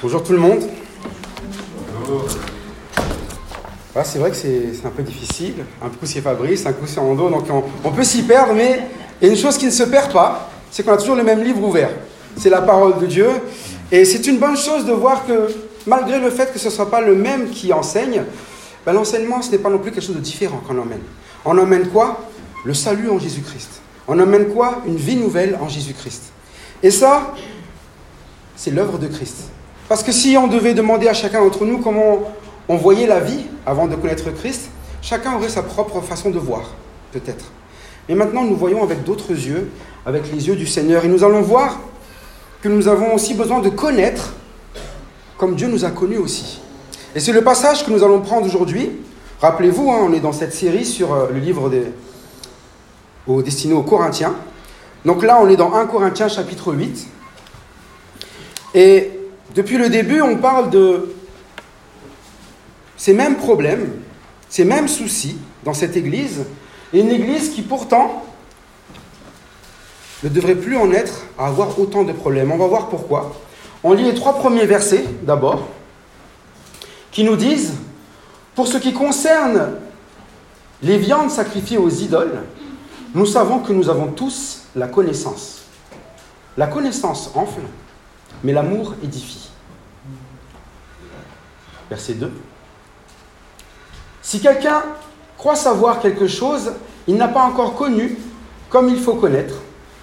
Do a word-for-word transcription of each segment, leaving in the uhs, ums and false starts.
Bonjour tout le monde. Voilà, c'est vrai que c'est, c'est un peu difficile. Un coup c'est Fabrice, un coup c'est Ando, donc on, on peut s'y perdre, mais il y a une chose qui ne se perd pas, c'est qu'on a toujours le même livre ouvert. C'est la parole de Dieu. Et c'est une bonne chose de voir que, malgré le fait que ce ne soit pas le même qui enseigne, ben l'enseignement, ce n'est pas non plus quelque chose de différent qu'on emmène. On emmène quoi? Le salut en Jésus-Christ. On emmène quoi? Une vie nouvelle en Jésus-Christ. Et ça, c'est l'œuvre de Christ. Parce que si on devait demander à chacun d'entre nous comment on voyait la vie avant de connaître Christ, chacun aurait sa propre façon de voir, peut-être. Mais maintenant, nous voyons avec d'autres yeux, avec les yeux du Seigneur. Et nous allons voir que nous avons aussi besoin de connaître comme Dieu nous a connus aussi. Et c'est le passage que nous allons prendre aujourd'hui. Rappelez-vous, hein, on est dans cette série sur euh, le livre des, au, destiné aux Corinthiens. Donc là, on est dans premier Corinthiens chapitre huit. Et depuis le début, on parle de ces mêmes problèmes, ces mêmes soucis dans cette église. Et une église qui pourtant ne devrait plus en être à avoir autant de problèmes. On va voir pourquoi. On lit les trois premiers versets d'abord, qui nous disent: pour ce qui concerne les viandes sacrifiées aux idoles, nous savons que nous avons tous la connaissance. La connaissance enfle, mais l'amour édifie. Verset deux. Si quelqu'un croit savoir quelque chose, il n'a pas encore connu comme il faut connaître.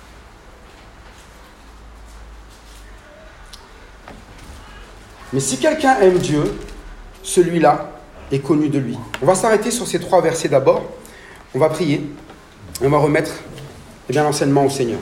Mais si quelqu'un aime Dieu, celui-là est connu de lui. On va s'arrêter sur ces trois versets d'abord. On va prier et on va remettre eh bien, l'enseignement au Seigneur.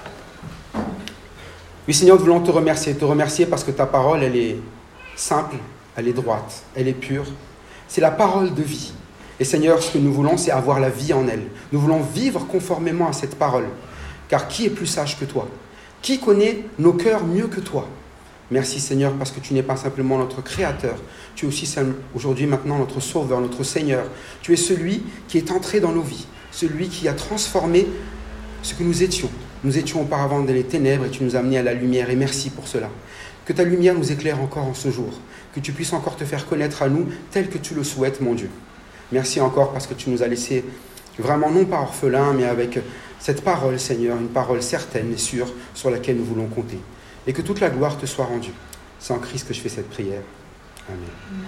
Oui, Seigneur, nous voulons te remercier. Te remercier parce que ta parole, elle est simple, elle est droite, elle est pure. C'est la parole de vie. Et Seigneur, ce que nous voulons, c'est avoir la vie en elle. Nous voulons vivre conformément à cette parole. Car qui est plus sage que toi? Qui connaît nos cœurs mieux que toi? Merci Seigneur, parce que tu n'es pas simplement notre Créateur. Tu es aussi aujourd'hui maintenant notre Sauveur, notre Seigneur. Tu es celui qui est entré dans nos vies. Celui qui a transformé ce que nous étions. Nous étions auparavant dans les ténèbres et tu nous as amenés à la lumière. Et merci pour cela. Que ta lumière nous éclaire encore en ce jour. Que tu puisses encore te faire connaître à nous tel que tu le souhaites, mon Dieu. Merci encore parce que tu nous as laissés vraiment non pas orphelins, mais avec cette parole, Seigneur, une parole certaine et sûre sur laquelle nous voulons compter. Et que toute la gloire te soit rendue. C'est en Christ que je fais cette prière. Amen.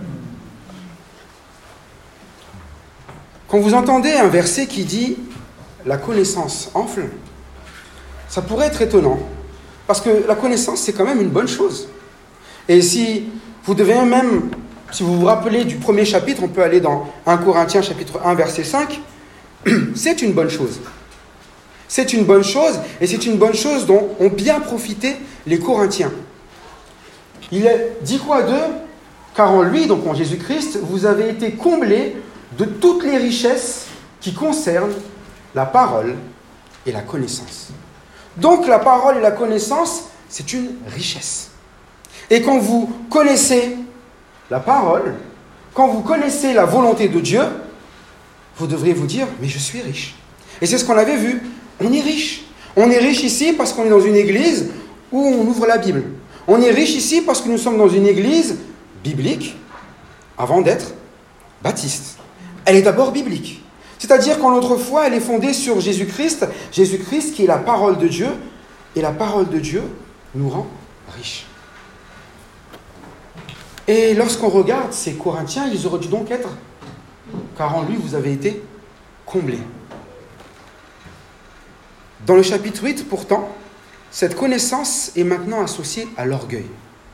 Quand vous entendez un verset qui dit « la connaissance enfle », ça pourrait être étonnant. Parce que la connaissance, c'est quand même une bonne chose. Et si vous devez même, si vous vous rappelez du premier chapitre, on peut aller dans premier Corinthiens chapitre un, verset cinq, c'est une bonne chose. C'est une bonne chose, et c'est une bonne chose dont ont bien profité les Corinthiens. Il est dit quoi d'eux? Car en lui, donc en Jésus-Christ, vous avez été comblés de toutes les richesses qui concernent la parole et la connaissance. Donc la parole et la connaissance, c'est une richesse. Et quand vous connaissez la parole, quand vous connaissez la volonté de Dieu, vous devrez vous dire, mais je suis riche. Et c'est ce qu'on avait vu. On est riche. On est riche ici parce qu'on est dans une église où on ouvre la Bible. On est riche ici parce que nous sommes dans une église biblique avant d'être baptiste. Elle est d'abord biblique. C'est-à-dire que notre foi, elle est fondée sur Jésus-Christ. Jésus-Christ qui est la parole de Dieu. Et la parole de Dieu nous rend riches. Et lorsqu'on regarde ces Corinthiens, ils auraient dû donc être, car en lui, vous avez été comblés. Dans le chapitre huit, pourtant, cette connaissance est maintenant associée à l'orgueil.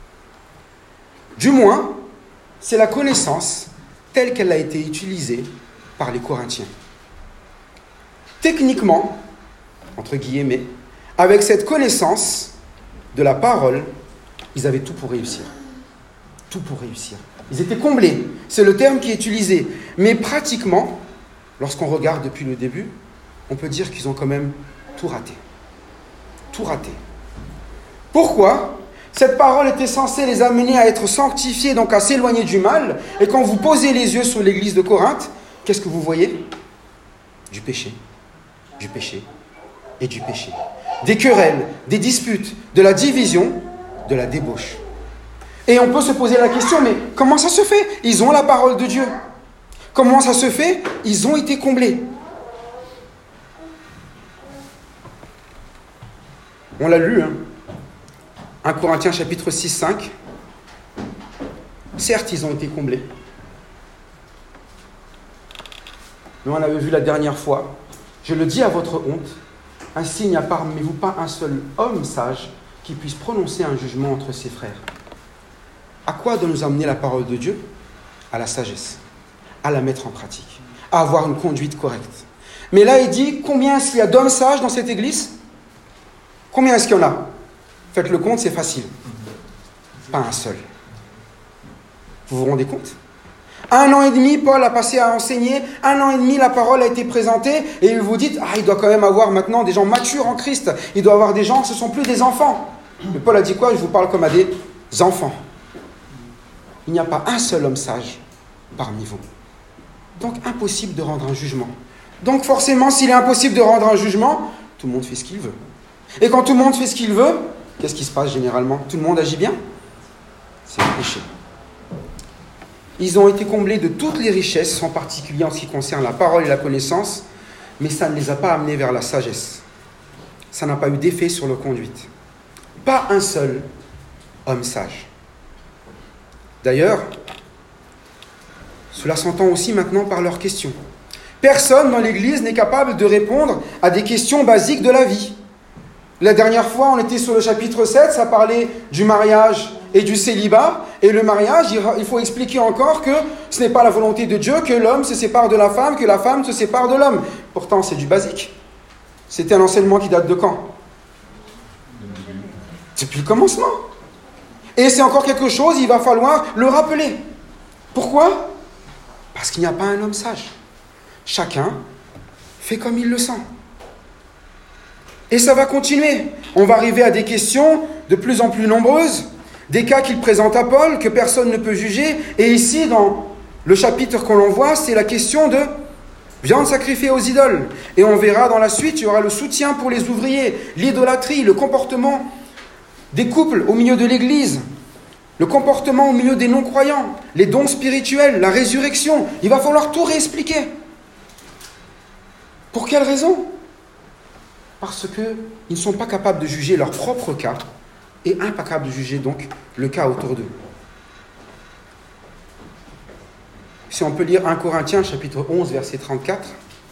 Du moins, c'est la connaissance telle qu'elle a été utilisée par les Corinthiens. Techniquement, entre guillemets, avec cette connaissance de la parole, ils avaient tout pour réussir. Tout pour réussir. Ils étaient comblés. C'est le terme qui est utilisé. Mais pratiquement, lorsqu'on regarde depuis le début, on peut dire qu'ils ont quand même tout raté. Tout raté. Pourquoi? Cette parole était censée les amener à être sanctifiés, donc à s'éloigner du mal. Et quand vous posez les yeux sur l'église de Corinthe, qu'est-ce que vous voyez? Du péché, du péché et du péché. Des querelles, des disputes, de la division, de la débauche. Et on peut se poser la question, mais comment ça se fait? Ils ont la parole de Dieu. Comment ça se fait? Ils ont été comblés. On l'a lu, hein. un Corinthiens chapitre six, cinq. Certes, ils ont été comblés. Mais on l'avait vu la dernière fois. Je le dis à votre honte, ainsi il n'y a parmi vous pas un seul homme sage qui puisse prononcer un jugement entre ses frères. À quoi doit nous amener la parole de Dieu? À la sagesse, à la mettre en pratique, à avoir une conduite correcte. Mais là, il dit, combien est-ce qu'il y a d'hommes sages dans cette église? Combien est-ce qu'il y en a? Faites le compte, c'est facile. Pas un seul. Vous vous rendez compte? Un an et demi, Paul a passé à enseigner. Un an et demi, la parole a été présentée. Et vous dites, ah, il doit quand même avoir maintenant des gens matures en Christ. Il doit avoir des gens, ce ne sont plus des enfants. Mais Paul a dit quoi? Je vous parle comme à des enfants. Il n'y a pas un seul homme sage parmi vous. Donc, impossible de rendre un jugement. Donc, forcément, s'il est impossible de rendre un jugement, tout le monde fait ce qu'il veut. Et quand tout le monde fait ce qu'il veut, qu'est-ce qui se passe généralement? Tout le monde agit bien? C'est le péché. Ils ont été comblés de toutes les richesses, en particulier en ce qui concerne la parole et la connaissance, mais ça ne les a pas amenés vers la sagesse. Ça n'a pas eu d'effet sur leur conduite. Pas un seul homme sage. D'ailleurs, cela s'entend aussi maintenant par leurs questions. Personne dans l'Église n'est capable de répondre à des questions basiques de la vie. La dernière fois, on était sur le chapitre sept, ça parlait du mariage et du célibat. Et le mariage, il faut expliquer encore que ce n'est pas la volonté de Dieu que l'homme se sépare de la femme, que la femme se sépare de l'homme. Pourtant, c'est du basique. C'était un enseignement qui date de quand? Depuis le commencement. Et c'est encore quelque chose, il va falloir le rappeler. Pourquoi? Parce qu'il n'y a pas un homme sage. Chacun fait comme il le sent. Et ça va continuer. On va arriver à des questions de plus en plus nombreuses, des cas qu'il présente à Paul, que personne ne peut juger. Et ici, dans le chapitre qu'on l'envoie, c'est la question de viande sacrifiée aux idoles. Et on verra dans la suite, il y aura le soutien pour les ouvriers, l'idolâtrie, le comportement des couples au milieu de l'Église, le comportement au milieu des non-croyants, les dons spirituels, la résurrection. Il va falloir tout réexpliquer. Pour quelle raison? Parce qu'ils ne sont pas capables de juger leur propre cas et incapables de juger donc le cas autour d'eux. Si on peut lire un Corinthiens chapitre onze verset trente-quatre,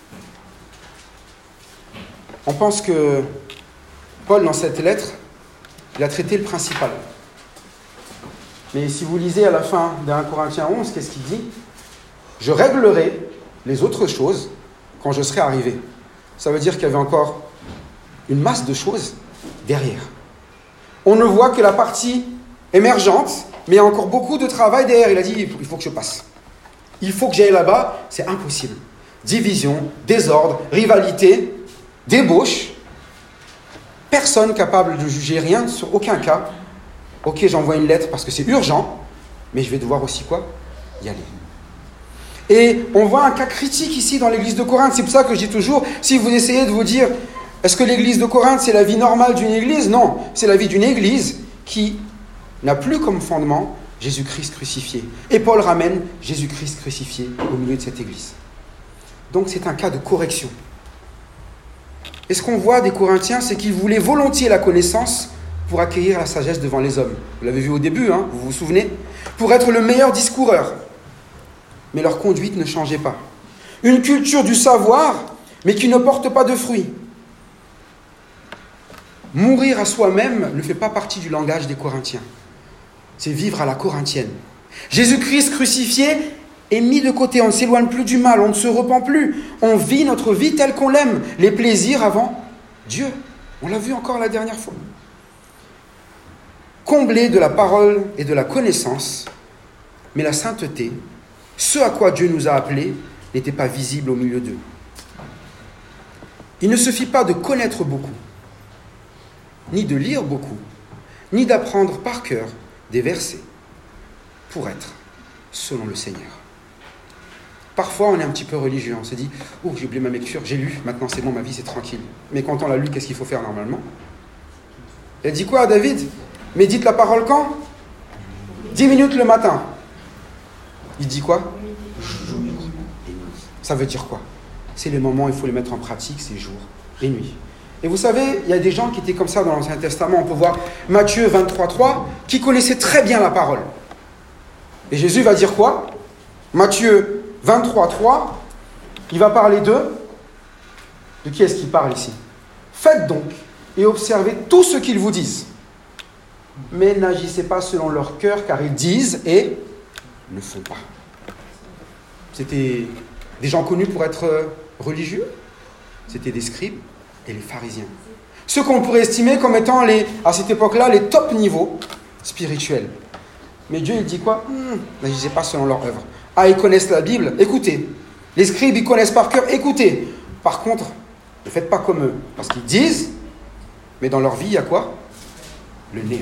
on pense que Paul dans cette lettre, il a traité le principal. Mais si vous lisez à la fin d'un Corinthiens onze, qu'est-ce qu'il dit? Je réglerai les autres choses quand je serai arrivé. Ça veut dire qu'il y avait encore une masse de choses derrière. On ne voit que la partie émergente, mais il y a encore beaucoup de travail derrière. Il a dit, il faut que je passe. Il faut que j'aille là-bas, c'est impossible. Division, désordre, rivalité, débauche. Personne capable de juger rien sur aucun cas. Ok, j'envoie une lettre parce que c'est urgent, mais je vais devoir aussi quoi? Y aller. Et on voit un cas critique ici dans l'église de Corinthe. C'est pour ça que je dis toujours, si vous essayez de vous dire, est-ce que l'église de Corinthe, c'est la vie normale d'une église? Non, c'est la vie d'une église qui n'a plus comme fondement Jésus-Christ crucifié. Et Paul ramène Jésus-Christ crucifié au milieu de cette église. Donc c'est un cas de correction. Et ce qu'on voit des Corinthiens, c'est qu'ils voulaient volontiers la connaissance pour acquérir la sagesse devant les hommes. Vous l'avez vu au début, hein, vous vous souvenez? Pour être le meilleur discoureur. Mais leur conduite ne changeait pas. Une culture du savoir, mais qui ne porte pas de fruits. Mourir à soi-même ne fait pas partie du langage des Corinthiens. C'est vivre à la corinthienne. Jésus-Christ crucifié est mis de côté. On ne s'éloigne plus du mal, on ne se repent plus. On vit notre vie telle qu'on l'aime. Les plaisirs avant Dieu. On l'a vu encore la dernière fois. Comblés de la parole et de la connaissance, mais la sainteté, ce à quoi Dieu nous a appelés, n'était pas visible au milieu d'eux. Il ne suffit pas de connaître beaucoup, ni de lire beaucoup, ni d'apprendre par cœur des versets pour être selon le Seigneur. Parfois, on est un petit peu religieux. On se dit « Oh, j'ai oublié ma lecture, j'ai lu, maintenant c'est bon, ma vie c'est tranquille. » Mais quand on l'a lu, qu'est-ce qu'il faut faire normalement? Il a dit quoi à David? Médite la parole quand? dix minutes le matin. Il dit quoi? Jour et nuit. Ça veut dire quoi? C'est les moments où il faut les mettre en pratique, c'est jour et nuit. Et vous savez, il y a des gens qui étaient comme ça dans l'Ancien Testament. On peut voir Matthieu vingt-trois, trois, qui connaissait très bien la parole. Et Jésus va dire quoi? Matthieu vingt-trois, trois, il va parler d'eux. De qui est-ce qu'il parle ici? Faites donc et observez tout ce qu'ils vous disent. Mais n'agissez pas selon leur cœur, car ils disent et ne font pas. C'était des gens connus pour être religieux. C'était des scribes et les pharisiens. Ceux qu'on pourrait estimer comme étant, les, à cette époque-là, les top niveaux spirituels. Mais Dieu, il dit quoi? hmm, N'agissez pas selon leur œuvre. Ah, ils connaissent la Bible? Écoutez. Les scribes, ils connaissent par cœur? Écoutez. Par contre, ne faites pas comme eux. Parce qu'ils disent, mais dans leur vie, il y a quoi? Le néant.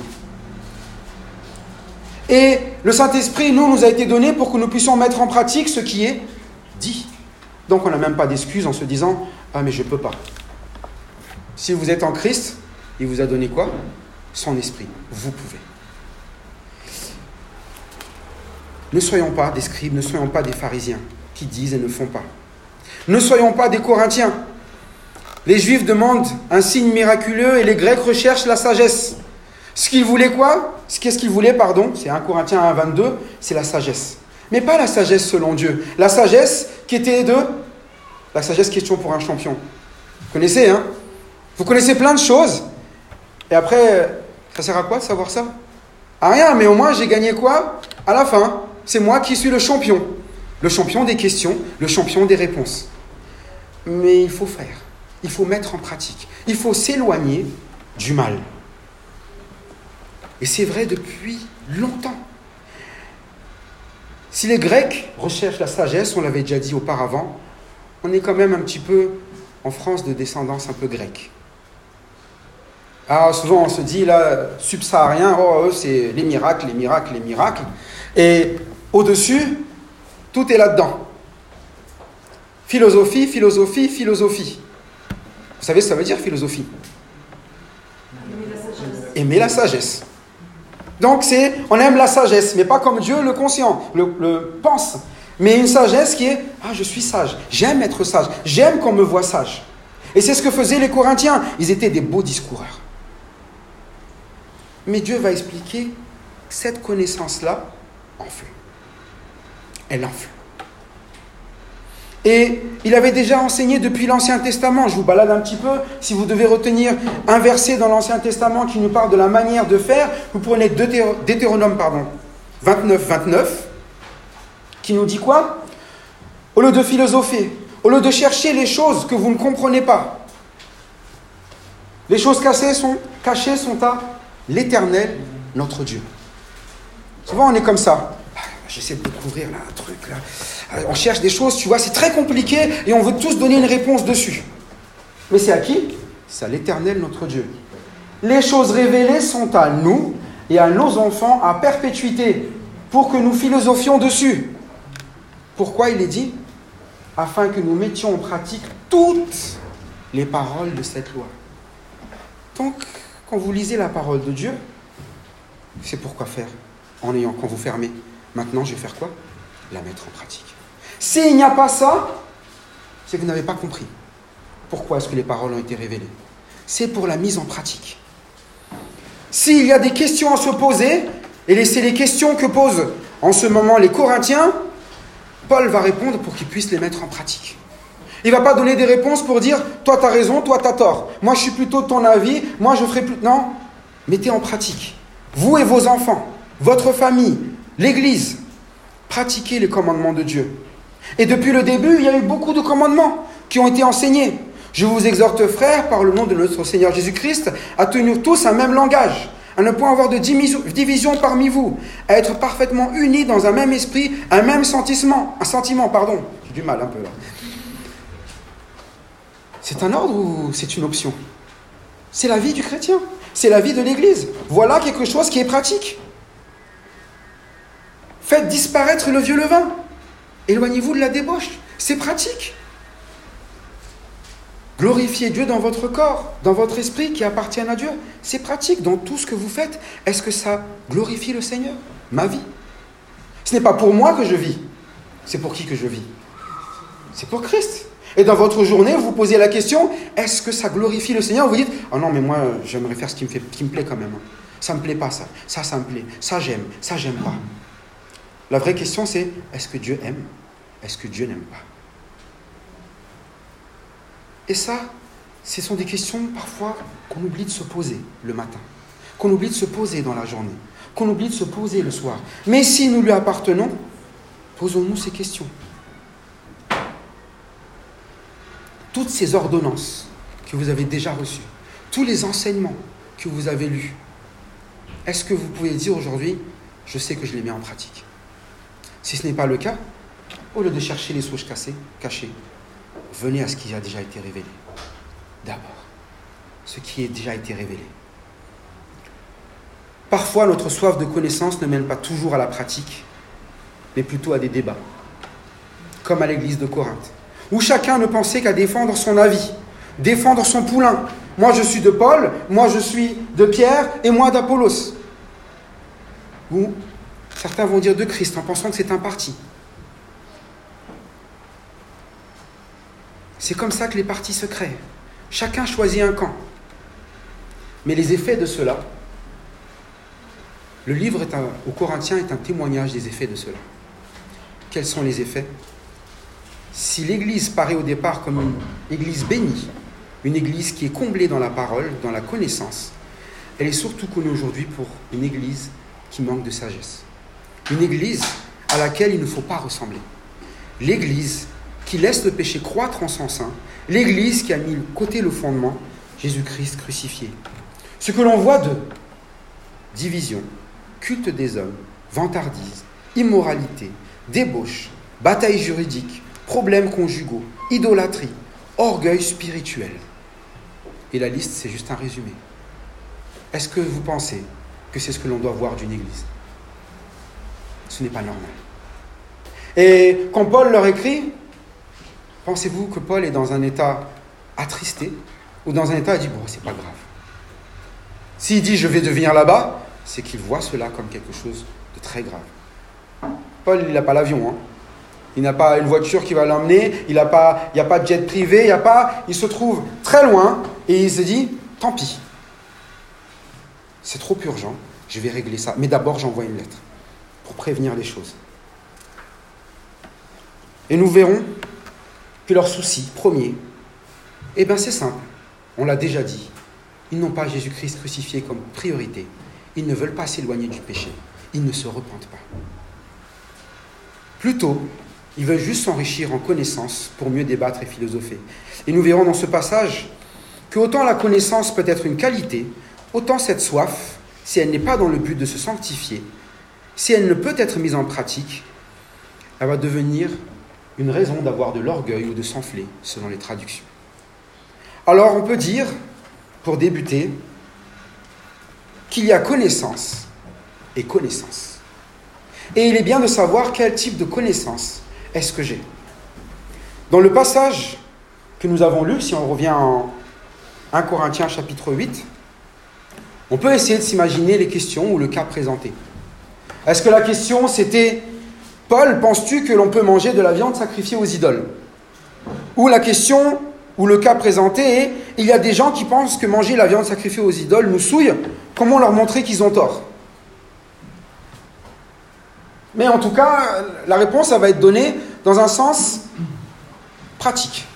Et le Saint-Esprit, nous, nous a été donné pour que nous puissions mettre en pratique ce qui est dit. Donc, on n'a même pas d'excuse en se disant « Ah, mais je ne peux pas ». Si vous êtes en Christ, il vous a donné quoi? Son esprit. Vous pouvez. Ne soyons pas des scribes, ne soyons pas des pharisiens qui disent et ne font pas. Ne soyons pas des Corinthiens. Les Juifs demandent un signe miraculeux et les Grecs recherchent la sagesse. Ce qu'ils voulaient quoi? Qu'est-ce qu'ils voulaient, pardon? C'est un Corinthiens un, vingt-deux, c'est la sagesse. Mais pas la sagesse selon Dieu. La sagesse qui était de... La sagesse question pour un champion. Vous connaissez, hein? Vous connaissez plein de choses. Et après, ça sert à quoi de savoir ça? À rien, mais au moins j'ai gagné quoi? À la fin, c'est moi qui suis le champion. Le champion des questions, le champion des réponses. Mais il faut faire. Il faut mettre en pratique. Il faut s'éloigner du mal. Et c'est vrai depuis longtemps. Si les Grecs recherchent la sagesse, on l'avait déjà dit auparavant, on est quand même un petit peu en France de descendance un peu grecque. Alors souvent on se dit là, subsaharien, oh c'est les miracles, les miracles, les miracles. Et au-dessus, tout est là-dedans. Philosophie, philosophie, philosophie. Vous savez ce que ça veut dire philosophie? Aimer la sagesse. Aimer la sagesse. Donc, c'est, on aime la sagesse, mais pas comme Dieu le conscient, le, le pense. Mais une sagesse qui est, ah, je suis sage, j'aime être sage, j'aime qu'on me voit sage. Et c'est ce que faisaient les Corinthiens. Ils étaient des beaux discoureurs. Mais Dieu va expliquer que cette connaissance-là enfle. Elle enfle. Et il avait déjà enseigné depuis l'Ancien Testament. Je vous balade un petit peu. Si vous devez retenir un verset dans l'Ancien Testament qui nous parle de la manière de faire, vous prenez Deutéronome pardon, vingt-neuf, vingt-neuf, qui nous dit quoi? Au lieu de philosopher, au lieu de chercher les choses que vous ne comprenez pas, les choses cachées sont, cachées sont à l'Éternel, notre Dieu. Souvent on est comme ça. J'essaie de découvrir là, un truc là. On cherche des choses, tu vois, c'est très compliqué et on veut tous donner une réponse dessus. Mais c'est à qui? C'est à l'Éternel, notre Dieu. Les choses révélées sont à nous et à nos enfants à perpétuité pour que nous philosophions dessus. Pourquoi il est dit? Afin que nous mettions en pratique toutes les paroles de cette loi. Donc, quand vous lisez la parole de Dieu, c'est pourquoi faire en ayant, quand vous fermez. Maintenant, je vais faire quoi? La mettre en pratique. S'il n'y a pas ça, c'est que vous n'avez pas compris. Pourquoi est-ce que les paroles ont été révélées? C'est pour la mise en pratique. S'il y a des questions à se poser, et c'est les questions que posent en ce moment les Corinthiens, Paul va répondre pour qu'ils puissent les mettre en pratique. Il ne va pas donner des réponses pour dire « toi tu as raison, toi tu as tort, moi je suis plutôt de ton avis, moi je ferai plus... » Non, mettez en pratique. Vous et vos enfants, votre famille, l'Église, pratiquez les commandements de Dieu. Et depuis le début, il y a eu beaucoup de commandements qui ont été enseignés. Je vous exhorte, frères, par le nom de notre Seigneur Jésus-Christ, à tenir tous un même langage, à ne point avoir de division parmi vous, à être parfaitement unis dans un même esprit, un même sentiment, un sentiment, pardon, j'ai du mal un peu là. C'est un ordre ou c'est une option? C'est la vie du chrétien, c'est la vie de l'Église. Voilà quelque chose qui est pratique. Faites disparaître le vieux levain. Éloignez-vous de la débauche. C'est pratique. Glorifiez Dieu dans votre corps, dans votre esprit qui appartiennent à Dieu. C'est pratique dans tout ce que vous faites. Est-ce que ça glorifie le Seigneur? Ma vie. Ce n'est pas pour moi que je vis. C'est pour qui que je vis? C'est pour Christ. Et dans votre journée, vous vous posez la question, est-ce que ça glorifie le Seigneur? Vous dites, oh non, mais moi, j'aimerais faire ce qui me, fait, qui me plaît quand même. Ça ne me plaît pas, ça. Ça, ça me plaît. Ça, j'aime. Ça, j'aime pas. La vraie question, c'est, est-ce que Dieu aime? Est-ce que Dieu n'aime pas? Et ça, ce sont des questions parfois qu'on oublie de se poser le matin, qu'on oublie de se poser dans la journée, qu'on oublie de se poser le soir. Mais si nous lui appartenons, posons-nous ces questions. Toutes ces ordonnances que vous avez déjà reçues, tous les enseignements que vous avez lus, est-ce que vous pouvez dire aujourd'hui, je sais que je les mets en pratique? Si ce n'est pas le cas, au lieu de chercher les souches cassées, cachées, venez à ce qui a déjà été révélé. D'abord, ce qui a déjà été révélé. Parfois, notre soif de connaissance ne mène pas toujours à la pratique, mais plutôt à des débats, comme à l'église de Corinthe, où chacun ne pensait qu'à défendre son avis, défendre son poulain. Moi, je suis de Paul, moi, je suis de Pierre, et moi d'Apollos. Ou certains vont dire de Christ, en pensant que c'est un parti. C'est comme ça que les partis se créent. Chacun choisit un camp. Mais les effets de cela, le livre est un, aux Corinthiens est un témoignage des effets de cela. Quels sont les effets? Si l'Église paraît au départ comme une Église bénie, une Église qui est comblée dans la parole, dans la connaissance, elle est surtout connue aujourd'hui pour une Église qui manque de sagesse. Une Église à laquelle il ne faut pas ressembler. L'Église qui laisse le péché croître en son sein, l'Église qui a mis de côté le fondement, Jésus-Christ crucifié. Ce que l'on voit de division, culte des hommes, vantardise, immoralité, débauche, bataille juridique, problèmes conjugaux, idolâtrie, orgueil spirituel. Et la liste, c'est juste un résumé. Est-ce que vous pensez que c'est ce que l'on doit voir d'une Église? Ce n'est pas normal. Et quand Paul leur écrit, pensez-vous que Paul est dans un état attristé ou dans un état, il dit, bon, c'est pas grave. S'il dit, je vais devenir là-bas, c'est qu'il voit cela comme quelque chose de très grave. Paul, il n'a pas l'avion, hein. Il n'a pas une voiture qui va l'emmener, il n'a pas, il n'y a pas de jet privé, il n'y a pas, il se trouve très loin et il se dit, tant pis. C'est trop urgent, je vais régler ça. Mais d'abord, j'envoie une lettre pour prévenir les choses. Et nous verrons que leur souci premier, eh bien c'est simple, on l'a déjà dit, ils n'ont pas Jésus-Christ crucifié comme priorité, ils ne veulent pas s'éloigner du péché, ils ne se repentent pas. Plutôt, ils veulent juste s'enrichir en connaissance pour mieux débattre et philosopher. Et nous verrons dans ce passage que autant la connaissance peut être une qualité, autant cette soif, si elle n'est pas dans le but de se sanctifier, si elle ne peut être mise en pratique, elle va devenir une raison d'avoir de l'orgueil ou de s'enfler, selon les traductions. Alors on peut dire, pour débuter, qu'il y a connaissance et connaissance. Et il est bien de savoir quel type de connaissance est-ce que j'ai. Dans le passage que nous avons lu, si on revient en un Corinthiens chapitre huit, on peut essayer de s'imaginer les questions ou le cas présenté. Est-ce que la question c'était « Paul, penses-tu que l'on peut manger de la viande sacrifiée aux idoles ?» Ou la question ou le cas présenté est « Il y a des gens qui pensent que manger la viande sacrifiée aux idoles nous souille, comment leur montrer qu'ils ont tort ?» Mais en tout cas, la réponse ça va être donnée dans un sens pratique.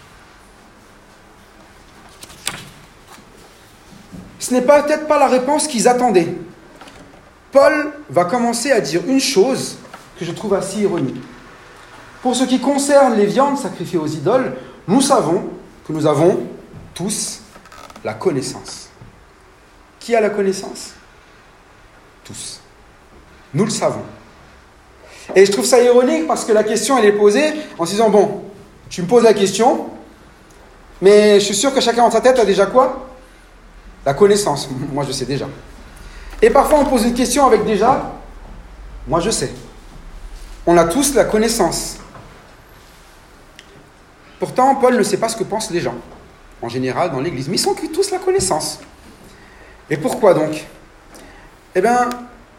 Ce n'est pas, peut-être pas la réponse qu'ils attendaient. Paul va commencer à dire une chose que je trouve assez ironique. Pour ce qui concerne les viandes sacrifiées aux idoles, nous savons que nous avons tous la connaissance. Qui a la connaissance? Tous. Nous le savons. Et je trouve ça ironique parce que la question, elle est posée en se disant, bon, tu me poses la question, mais je suis sûr que chacun dans sa tête a déjà quoi? La connaissance. Moi, je sais déjà. Et parfois, on pose une question avec déjà, moi, je sais. On a tous la connaissance. Pourtant, Paul ne sait pas ce que pensent les gens. en général dans l'Église. Mais ils ont tous la connaissance. Et pourquoi donc? Eh bien,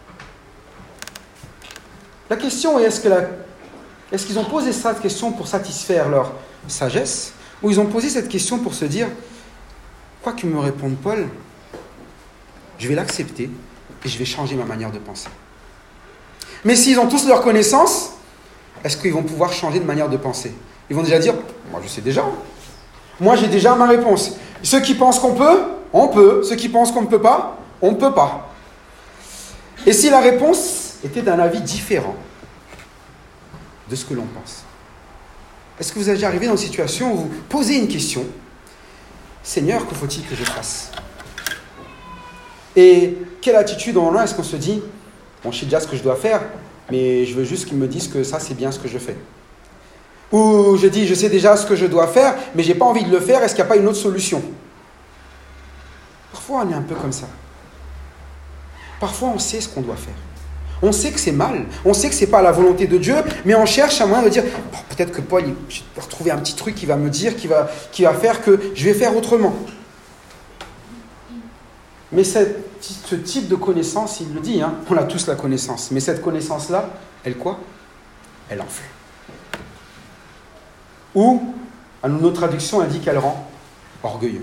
la question est, est-ce que la, est-ce qu'ils ont posé cette question pour satisfaire leur sagesse, ou ils ont posé cette question pour se dire, quoi que me réponde Paul, je vais l'accepter et je vais changer ma manière de penser. Mais s'ils ont tous leur connaissance, est-ce qu'ils vont pouvoir changer de manière de penser? Ils vont déjà dire, moi je sais déjà. Moi j'ai déjà ma réponse. Ceux qui pensent qu'on peut, on peut. Ceux qui pensent qu'on ne peut pas, on ne peut pas. Et si la réponse était d'un avis différent de ce que l'on pense? Est-ce que vous êtes déjà arrivé dans une situation où vous posez une question? Seigneur, que faut-il que je fasse? Et quelle attitude on a? Est-ce qu'on se dit, bon, je sais déjà ce que je dois faire, mais je veux juste qu'ils me disent que ça, c'est bien ce que je fais. Ou je dis, je sais déjà ce que je dois faire, mais je n'ai pas envie de le faire, est-ce qu'il n'y a pas une autre solution? Parfois, on est un peu comme ça. Parfois, on sait ce qu'on doit faire. On sait que c'est mal, on sait que ce n'est pas la volonté de Dieu, mais on cherche un moyen de dire, bon, peut-être que Paul, je vais retrouver un petit truc qui va me dire, qui va, qui va faire que je vais faire autrement. Mais cette, ce type de connaissance, il le dit, hein, on a tous la connaissance, mais cette connaissance-là, elle quoi? Elle enfle. Ou, à nos traductions, elle dit qu'elle rend orgueilleux.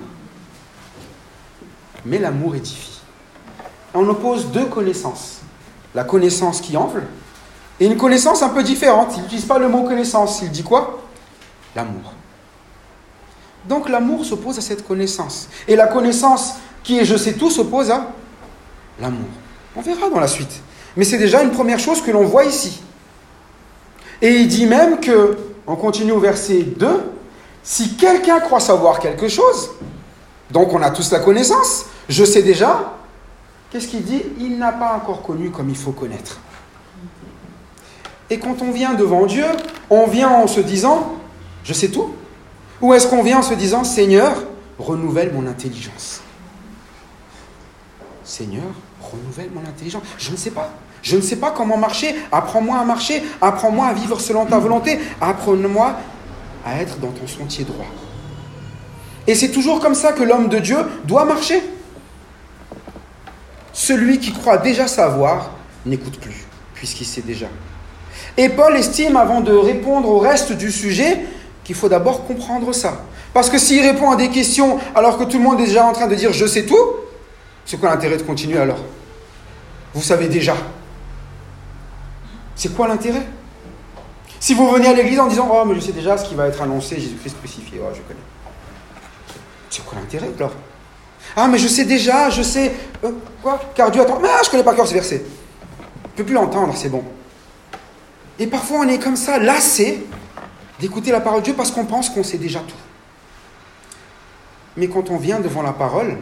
Mais l'amour édifie. On oppose deux connaissances. La connaissance qui enfle, et une connaissance un peu différente. Il n'utilise pas le mot connaissance, il dit quoi? L'amour. Donc l'amour s'oppose à cette connaissance. Et la connaissance qui est je sais tout s'oppose à l'amour. On verra dans la suite. Mais c'est déjà une première chose que l'on voit ici. Et il dit même que, on continue au verset deux, si quelqu'un croit savoir quelque chose, donc on a tous la connaissance, je sais déjà, qu'est-ce qu'il dit? Il n'a pas encore connu comme il faut connaître. Et quand on vient devant Dieu, on vient en se disant, je sais tout? Ou est-ce qu'on vient en se disant, Seigneur, renouvelle mon intelligence? Seigneur, renouvelle mon intelligence. Je ne sais pas. Je ne sais pas comment marcher. Apprends-moi à marcher. Apprends-moi à vivre selon ta volonté. Apprends-moi à être dans ton sentier droit. Et c'est toujours comme ça que l'homme de Dieu doit marcher. Celui qui croit déjà savoir n'écoute plus, puisqu'il sait déjà. Et Paul estime, avant de répondre au reste du sujet, qu'il faut d'abord comprendre ça. Parce que s'il répond à des questions alors que tout le monde est déjà en train de dire « je sais tout », c'est quoi l'intérêt de continuer alors? Vous savez déjà. C'est quoi l'intérêt? Si vous venez à l'église en disant « oh, mais je sais déjà ce qui va être annoncé, Jésus-Christ crucifié, oh, je connais ». C'est quoi l'intérêt alors? Ah, mais je sais déjà, je sais... Euh, quoi? Car Dieu attend... Ah, je connais par cœur ce verset. Je ne peux plus l'entendre, c'est bon. Et parfois, on est comme ça, lassé d'écouter la parole de Dieu parce qu'on pense qu'on sait déjà tout. Mais quand on vient devant la parole,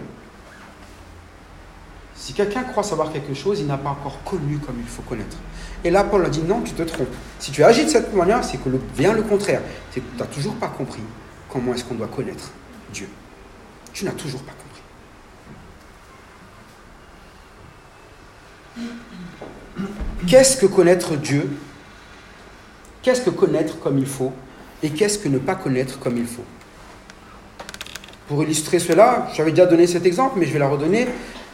si quelqu'un croit savoir quelque chose, il n'a pas encore connu comme il faut connaître. Et là, Paul a dit, non, tu te trompes. Si tu agis de cette manière, c'est que le, vient le contraire. C'est que tu n'as toujours pas compris comment est-ce qu'on doit connaître Dieu. Tu n'as toujours pas compris. Qu'est-ce que connaître Dieu? Qu'est-ce que connaître comme il faut? Et qu'est-ce que ne pas connaître comme il faut? Pour illustrer cela, j'avais déjà donné cet exemple, mais je vais la redonner.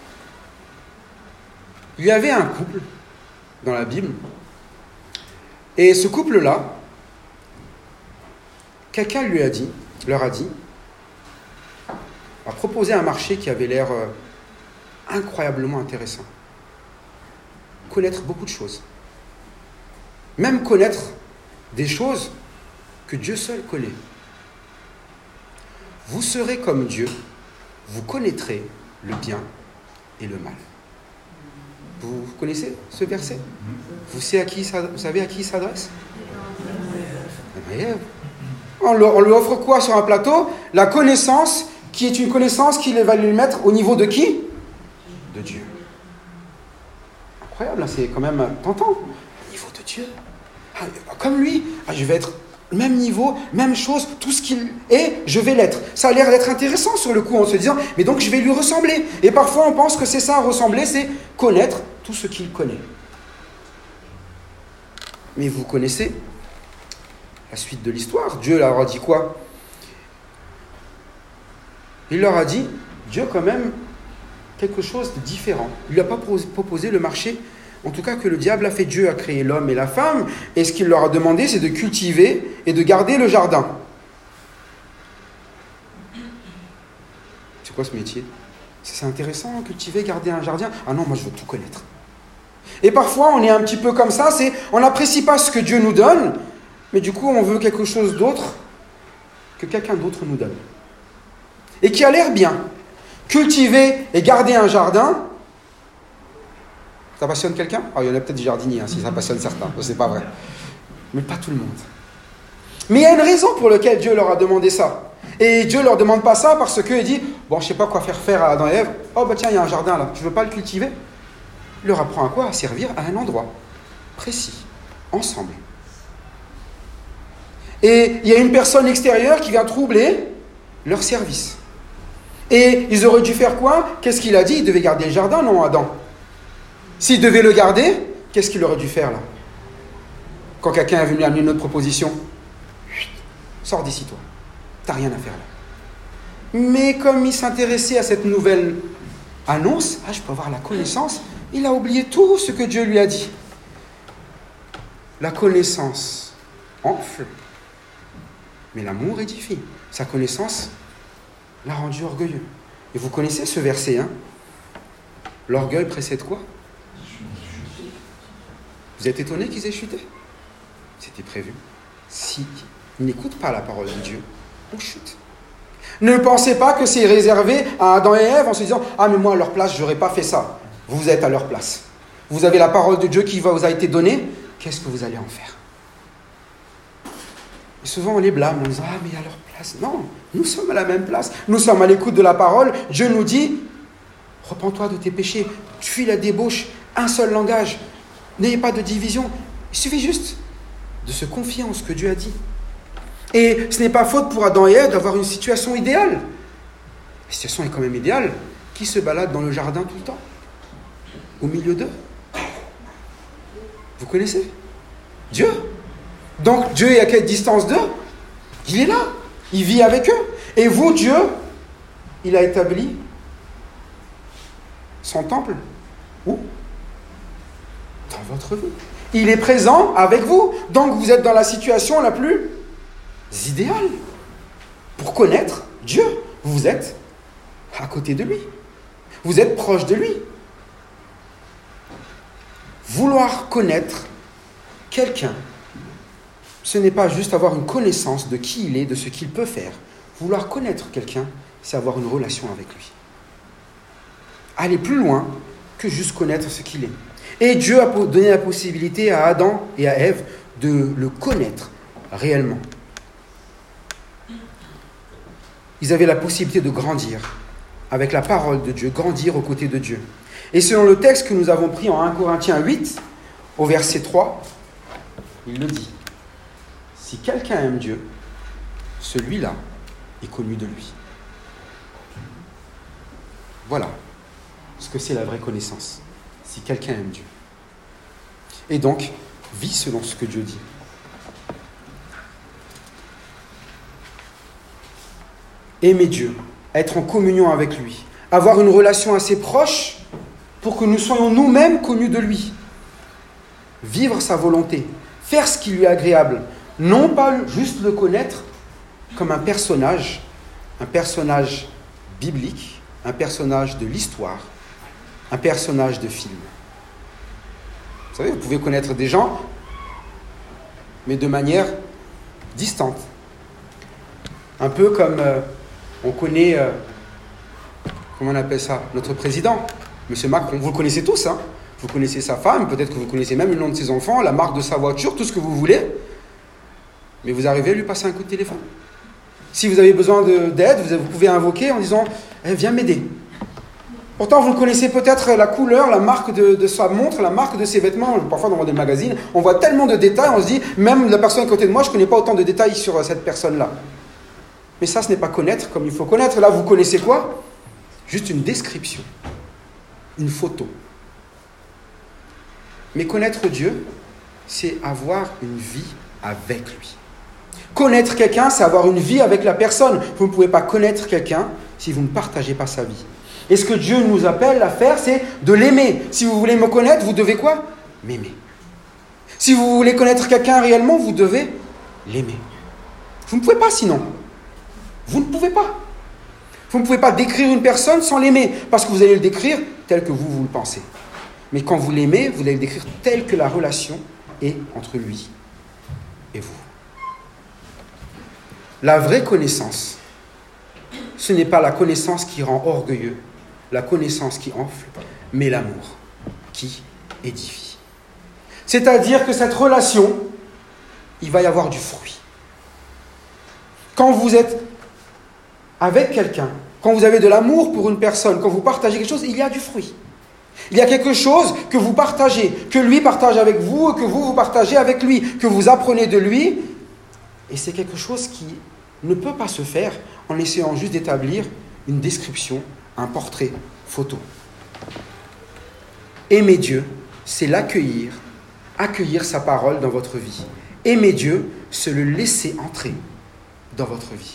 Il y avait un couple dans la Bible, et ce couple-là, quelqu'un lui a dit, leur a dit, a proposé un marché qui avait l'air euh, incroyablement intéressant. Connaître beaucoup de choses. Même connaître des choses que Dieu seul connaît. Vous serez comme Dieu, vous connaîtrez le bien et le mal. Vous connaissez ce verset? Vous savez à qui, vous savez à qui il s'adresse? On lui offre quoi sur un plateau? La connaissance, qui est une connaissance qu'il va lui mettre au niveau de qui? De Dieu. Incroyable, c'est quand même tentant. Au niveau de Dieu. Ah, comme lui, ah, je vais être même niveau, même chose, tout ce qu'il est, je vais l'être. Ça a l'air d'être intéressant sur le coup, en se disant, mais donc je vais lui ressembler. Et parfois on pense que c'est ça, ressembler, c'est connaître tout ce qu'il connaît. Mais vous connaissez la suite de l'histoire. Dieu leur a dit quoi? Il leur a dit, Dieu quand même, quelque chose de différent. Il ne lui a pas proposé le marché, en tout cas que le diable a fait. Dieu a créé l'homme et la femme, et ce qu'il leur a demandé, c'est de cultiver et de garder le jardin. C'est quoi ce métier? C'est intéressant, cultiver, garder un jardin. Ah non, moi je veux tout connaître. Et parfois, on est un petit peu comme ça, c'est on n'apprécie pas ce que Dieu nous donne, mais du coup, on veut quelque chose d'autre que quelqu'un d'autre nous donne. Et qui a l'air bien. Cultiver et garder un jardin, ça passionne quelqu'un? Ah, il y en a peut-être des jardiniers, hein, si ça passionne certains, c'est pas vrai. Mais pas tout le monde. Mais il y a une raison pour laquelle Dieu leur a demandé ça. Et Dieu ne leur demande pas ça parce qu'il dit, bon, je ne sais pas quoi faire faire à Adam et Ève. Oh, bah tiens, il y a un jardin là, tu ne veux pas le cultiver? Il leur apprend à quoi? À servir à un endroit précis, ensemble. Et il y a une personne extérieure qui vient troubler leur service. Et ils auraient dû faire quoi? Qu'est-ce qu'il a dit? Il devait garder le jardin, non, Adam? S'il devait le garder, qu'est-ce qu'il aurait dû faire là? Quand quelqu'un est venu amener une autre proposition, sors d'ici toi, t'as rien à faire là. Mais comme il s'intéressait à cette nouvelle annonce, ah, je peux avoir la connaissance, il a oublié tout ce que Dieu lui a dit. La connaissance enfle, mais l'amour édifie. Sa connaissance l'a rendu orgueilleux. Et vous connaissez ce verset, hein? L'orgueil précède quoi? Vous êtes étonnés qu'ils aient chuté? C'était prévu. Si ils n'écoutent pas la parole de Dieu, on chute. Ne pensez pas que c'est réservé à Adam et Ève en se disant « Ah, mais moi, à leur place, je n'aurais pas fait ça. » Vous êtes à leur place. Vous avez la parole de Dieu qui vous a été donnée. Qu'est-ce que vous allez en faire? Et souvent, on les blâme en disant « Ah, mais à leur place. » Non, nous sommes à la même place. Nous sommes à l'écoute de la parole. Dieu nous dit « Repens-toi de tes péchés. Fuis la débauche. Un seul langage. N'ayez pas de division. » Il suffit juste de se confier en ce que Dieu a dit. Et ce n'est pas faute pour Adam et Ève d'avoir une situation idéale. La situation est quand même idéale. Qui se balade dans le jardin tout le temps? Au milieu d'eux? Vous connaissez? Dieu. Donc Dieu est à quelle distance d'eux? Il est là. Il vit avec eux. Et vous, Dieu, il a établi son temple. Où? Dans votre vie. Il est présent avec vous. Donc vous êtes dans la situation la plus idéale pour connaître Dieu. Vous êtes à côté de lui. Vous êtes proche de lui. Vouloir connaître quelqu'un, ce n'est pas juste avoir une connaissance de qui il est, de ce qu'il peut faire. Vouloir connaître quelqu'un, c'est avoir une relation avec lui. Aller plus loin que juste connaître ce qu'il est. Et Dieu a donné la possibilité à Adam et à Ève de le connaître réellement. Ils avaient la possibilité de grandir avec la parole de Dieu, grandir aux côtés de Dieu. Et selon le texte que nous avons pris en premier Corinthiens huit, au verset trois, il le dit. Si quelqu'un aime Dieu, celui-là est connu de lui. Voilà ce que c'est la vraie connaissance. Si quelqu'un aime Dieu. Et donc, vis selon ce que Dieu dit. Aimer Dieu, être en communion avec lui, avoir une relation assez proche pour que nous soyons nous-mêmes connus de lui. Vivre sa volonté, faire ce qui lui est agréable, non pas juste le connaître comme un personnage, un personnage biblique, un personnage de l'histoire, un personnage de film. Vous savez, vous pouvez connaître des gens, mais de manière distante. Un peu comme euh, on connaît, euh, comment on appelle ça, notre président, M. Macron. Vous le connaissez tous, hein? Vous connaissez sa femme, peut-être que vous connaissez même le nom de ses enfants, la marque de sa voiture, tout ce que vous voulez. Mais vous arrivez à lui passer un coup de téléphone. Si vous avez besoin de, d'aide, vous, vous pouvez invoquer en disant eh, « Viens m'aider ». Pourtant, vous connaissez peut-être la couleur, la marque de, de sa montre, la marque de ses vêtements. Parfois, dans des magazines, on voit tellement de détails, on se dit, même la personne à côté de moi, je ne connais pas autant de détails sur cette personne-là. Mais ça, ce n'est pas connaître comme il faut connaître. Là, vous connaissez quoi? Juste une description, une photo. Mais connaître Dieu, c'est avoir une vie avec lui. Connaître quelqu'un, c'est avoir une vie avec la personne. Vous ne pouvez pas connaître quelqu'un si vous ne partagez pas sa vie. Et ce que Dieu nous appelle à faire, c'est de l'aimer. Si vous voulez me connaître, vous devez quoi? M'aimer. Si vous voulez connaître quelqu'un réellement, vous devez l'aimer. Vous ne pouvez pas sinon. Vous ne pouvez pas. Vous ne pouvez pas décrire une personne sans l'aimer, parce que vous allez le décrire tel que vous, vous le pensez. Mais quand vous l'aimez, vous allez le décrire tel que la relation est entre lui et vous. La vraie connaissance, ce n'est pas la connaissance qui rend orgueilleux, la connaissance qui enfle, mais l'amour qui édifie. C'est-à-dire que cette relation, il va y avoir du fruit. Quand vous êtes avec quelqu'un, quand vous avez de l'amour pour une personne, quand vous partagez quelque chose, il y a du fruit. Il y a quelque chose que vous partagez, que lui partage avec vous, que vous, vous partagez avec lui, que vous apprenez de lui. Et c'est quelque chose qui ne peut pas se faire en essayant juste d'établir une description, un portrait photo. Aimer Dieu, c'est l'accueillir, accueillir sa parole dans votre vie. Aimer Dieu, c'est le laisser entrer dans votre vie.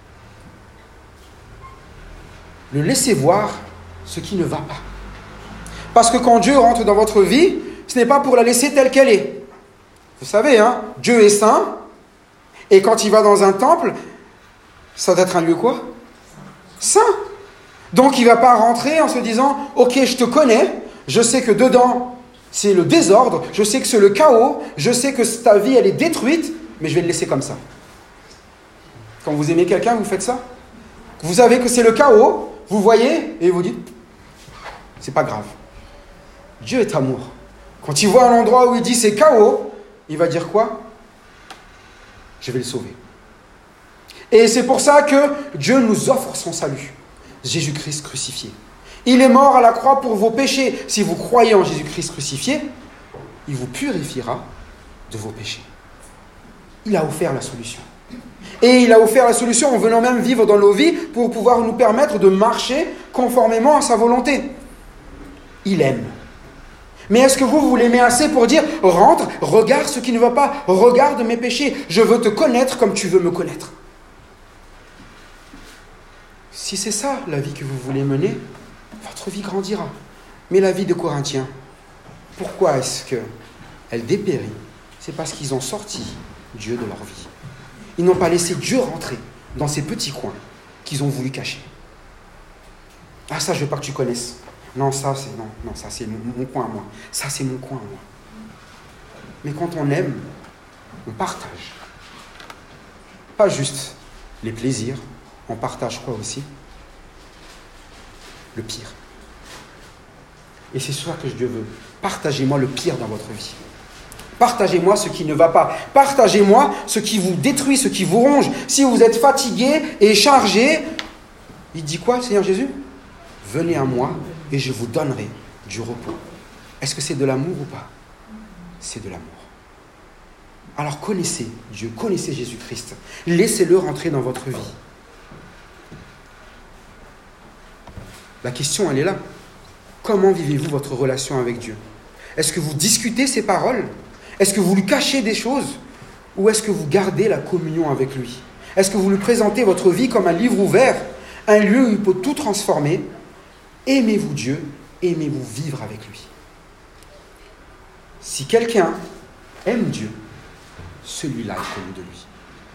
Le laisser voir ce qui ne va pas. Parce que quand Dieu rentre dans votre vie, ce n'est pas pour la laisser telle qu'elle est. Vous savez, hein, Dieu est saint, et quand il va dans un temple, ça doit être un lieu quoi? Saint. Donc il ne va pas rentrer en se disant, ok, je te connais, je sais que dedans, c'est le désordre, je sais que c'est le chaos, je sais que ta vie, elle est détruite, mais je vais le laisser comme ça. Quand vous aimez quelqu'un, vous faites ça. Vous savez que c'est le chaos, vous voyez, et vous dites, c'est pas grave. Dieu est amour. Quand il voit un endroit où il dit c'est chaos, il va dire quoi? Je vais le sauver. Et c'est pour ça que Dieu nous offre son salut. Jésus-Christ crucifié. Il est mort à la croix pour vos péchés. Si vous croyez en Jésus-Christ crucifié, il vous purifiera de vos péchés. Il a offert la solution. Et il a offert la solution en venant même vivre dans nos vies pour pouvoir nous permettre de marcher conformément à sa volonté. Il aime. Mais est-ce que vous, vous l'aimez assez pour dire « Rentre, regarde ce qui ne va pas, regarde mes péchés, je veux te connaître comme tu veux me connaître ». Si c'est ça la vie que vous voulez mener, votre vie grandira. Mais la vie de Corinthiens, pourquoi est-ce qu'elle dépérit? C'est parce qu'ils ont sorti Dieu de leur vie. Ils n'ont pas laissé Dieu rentrer dans ces petits coins qu'ils ont voulu cacher. Ah, ça, je veux pas que tu connaisses. Non, ça, c'est, non, non, ça, c'est mon, mon coin à moi. Ça, c'est mon coin à moi. Mais quand on aime, on partage. Pas juste les plaisirs, on partage quoi aussi? Le pire. Et c'est ça que Dieu veut. Partagez-moi le pire dans votre vie. Partagez-moi ce qui ne va pas. Partagez-moi ce qui vous détruit, ce qui vous ronge. Si vous êtes fatigué et chargé, il dit quoi, Seigneur Jésus? Venez à moi et je vous donnerai du repos. Est-ce que c'est de l'amour ou pas? C'est de l'amour. Alors connaissez Dieu, connaissez Jésus-Christ. Laissez-le rentrer dans votre vie. La question, elle est là. Comment vivez-vous votre relation avec Dieu? Est-ce que vous discutez ses paroles? Est-ce que vous lui cachez des choses? Ou est-ce que vous gardez la communion avec lui? Est-ce que vous lui présentez votre vie comme un livre ouvert, un lieu où il peut tout transformer? Aimez-vous Dieu, aimez-vous vivre avec lui. Si quelqu'un aime Dieu, celui-là est connu de lui.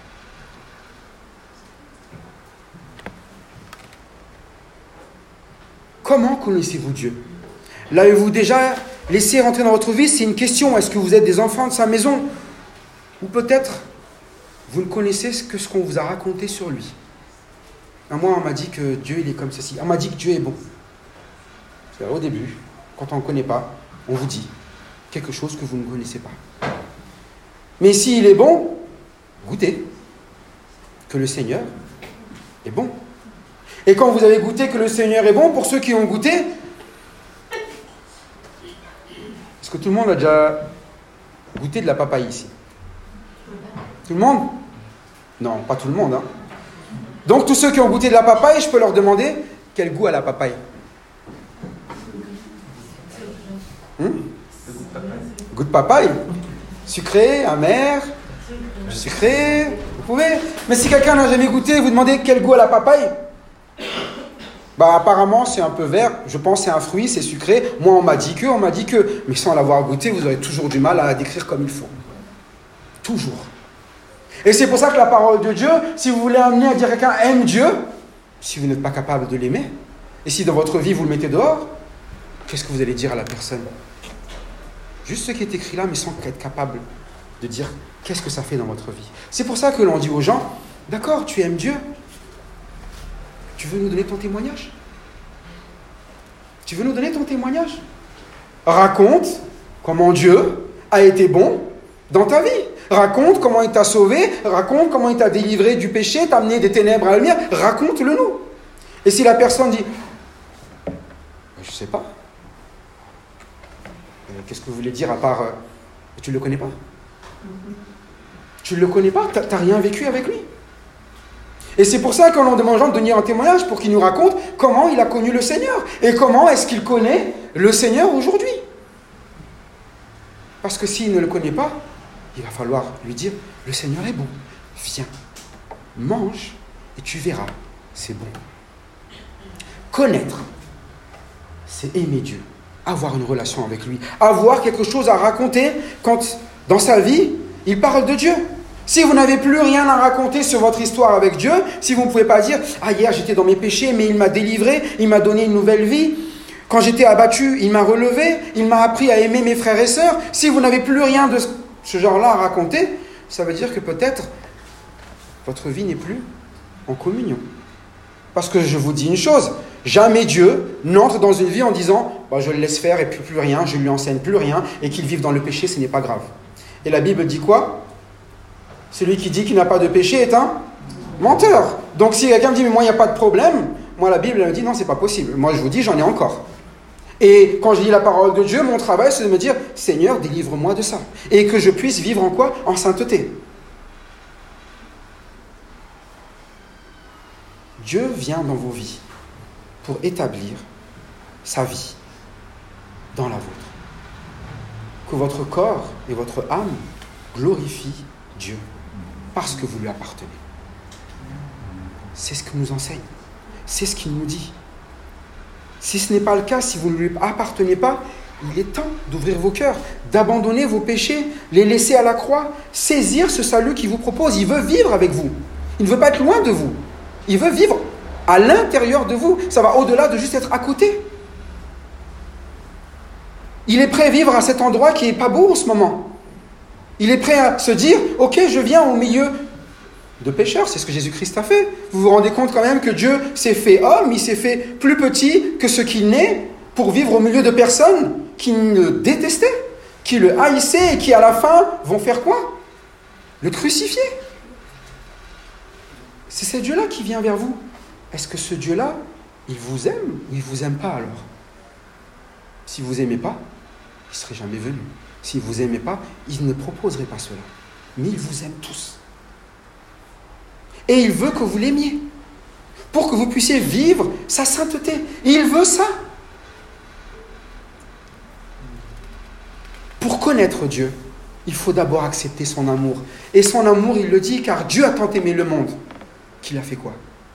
Comment connaissez-vous Dieu? L'avez-vous déjà laissé rentrer dans votre vie? C'est une question. Est-ce que vous êtes des enfants de sa maison? Ou peut-être vous ne connaissez que ce qu'on vous a raconté sur lui. Moi, on m'a dit que Dieu il est comme ceci. On m'a dit que Dieu est bon. Au début, quand on ne connaît pas, on vous dit quelque chose que vous ne connaissez pas. Mais s'il est bon, goûtez que le Seigneur est bon. Et quand vous avez goûté que le Seigneur est bon, pour ceux qui ont goûté, est-ce que tout le monde a déjà goûté de la papaye ici? Tout le monde? Non, pas tout le monde. Hein. Donc tous ceux qui ont goûté de la papaye, je peux leur demander quel goût a la papaye? Hum? Goût de papaye. Sucré, amer, sucré, Vous pouvez. Mais si quelqu'un n'a jamais goûté, vous demandez quel goût a la papaye. Bah apparemment c'est un peu vert, je pense que c'est un fruit, c'est sucré. Moi on m'a dit que, on m'a dit que. Mais sans l'avoir goûté, vous aurez toujours du mal à la décrire comme il faut. Toujours. Et c'est pour ça que la parole de Dieu, si vous voulez amener à dire à quelqu'un aime Dieu, si vous n'êtes pas capable de l'aimer, et si dans votre vie vous le mettez dehors, qu'est-ce que vous allez dire à la personne? Juste ce qui est écrit là, mais sans être capable de dire qu'est-ce que ça fait dans votre vie. C'est pour ça que l'on dit aux gens, d'accord, tu aimes Dieu, tu veux nous donner ton témoignage? Tu veux nous donner ton témoignage? Raconte comment Dieu a été bon dans ta vie. Raconte comment il t'a sauvé. Raconte comment il t'a délivré du péché, t'a amené des ténèbres à la lumière. Raconte-le nous. Et si la personne dit, je ne sais pas, qu'est-ce que vous voulez dire à part, euh, tu ne le connais pas? Tu ne le connais pas? Tu n'as rien vécu avec lui. Et c'est pour ça que l'on demande aux gens de donner un témoignage pour qu'il nous raconte comment il a connu le Seigneur et comment est-ce qu'il connaît le Seigneur aujourd'hui. Parce que s'il ne le connaît pas, il va falloir lui dire, le Seigneur est bon, viens, mange et tu verras, c'est bon. Connaître, c'est aimer Dieu, avoir une relation avec lui, avoir quelque chose à raconter quand dans sa vie, il parle de Dieu. Si vous n'avez plus rien à raconter sur votre histoire avec Dieu, si vous ne pouvez pas dire « Ah, hier j'étais dans mes péchés, mais il m'a délivré, il m'a donné une nouvelle vie. Quand j'étais abattu, il m'a relevé, il m'a appris à aimer mes frères et sœurs. » Si vous n'avez plus rien de ce genre-là à raconter, ça veut dire que peut-être votre vie n'est plus en communion. Parce que je vous dis une chose, jamais Dieu n'entre dans une vie en disant bah, « Je le laisse faire et plus, plus rien, je ne lui enseigne plus rien, et qu'il vive dans le péché, ce n'est pas grave. » Et la Bible dit quoi? Celui qui dit qu'il n'a pas de péché est un menteur. Donc si quelqu'un me dit, mais moi il n'y a pas de problème, moi la Bible elle me dit, non, c'est pas possible. Moi je vous dis, j'en ai encore. Et quand je lis la parole de Dieu, mon travail c'est de me dire, Seigneur, délivre-moi de ça. Et que je puisse vivre en quoi? En sainteté. Dieu vient dans vos vies pour établir sa vie dans la vôtre. Que votre corps et votre âme glorifient Dieu. Parce que vous lui appartenez. C'est ce que nous enseigne. C'est ce qu'il nous dit. Si ce n'est pas le cas, si vous ne lui appartenez pas, il est temps d'ouvrir vos cœurs, d'abandonner vos péchés, les laisser à la croix, saisir ce salut qu'il vous propose. Il veut vivre avec vous. Il ne veut pas être loin de vous. Il veut vivre à l'intérieur de vous. Ça va au-delà de juste être à côté. Il est prêt à vivre à cet endroit qui n'est pas beau en ce moment. Il est prêt à se dire, ok, je viens au milieu de pécheurs, c'est ce que Jésus-Christ a fait. Vous vous rendez compte quand même que Dieu s'est fait homme, il s'est fait plus petit que ce qu'il n'est pour vivre au milieu de personnes qui le détestaient, qui le haïssaient et qui à la fin vont faire quoi? Le crucifier. C'est ce Dieu-là qui vient vers vous. Est-ce que ce Dieu-là, il vous aime ou il ne vous aime pas alors? Si vous n'aimez pas, il ne serait jamais venu. Si vous n'aimez pas, il ne proposerait pas cela. Mais il vous aime tous. Et il veut que vous l'aimiez. Pour que vous puissiez vivre sa sainteté. Et il veut ça. Pour connaître Dieu, il faut d'abord accepter son amour. Et son amour, il le dit, car Dieu a tant aimé le monde. Qu'il a fait quoi?